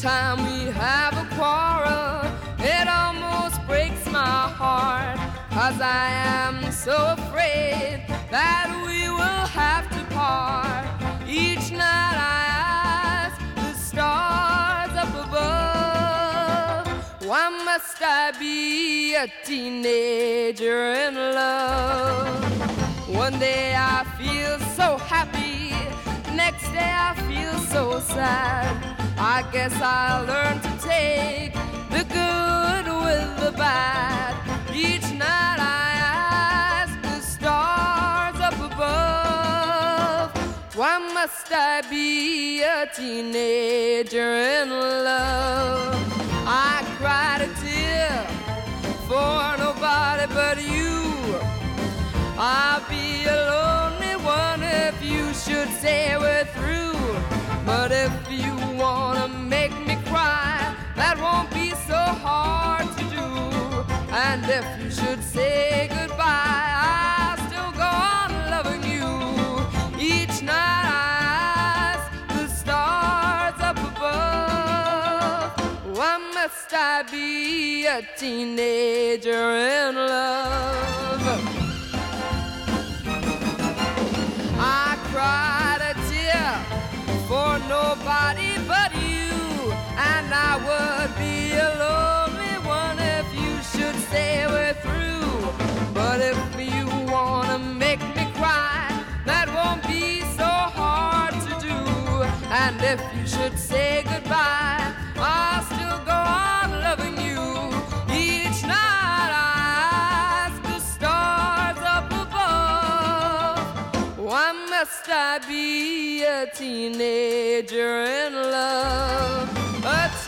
time we have a quarrel, it almost breaks my heart, 'cause I am so afraid that we will have to part. Each night I ask the stars up above, why must I be a teenager in love? One day I feel so happy, next day I feel so sad. I guess I'll learn to take the good with the bad. Each night I ask the stars up above, why must I be a teenager in love? I cried a tear for nobody but you. I'll be a lonely one if you should say we're through. But if you wanna make me cry, that won't be so hard to do. And if you should say goodbye, I'll still go on loving you. Each night I ask the stars up above, why must I be a teenager in love? I cried a tear for nobody but you, and I would be a lonely one if you should say we're through. But if you wanna make me cry, that won't be so hard to do. And if you should say goodbye, I'll still go on loving you. Each night I ask the stars up above, why must I be a teenager in love?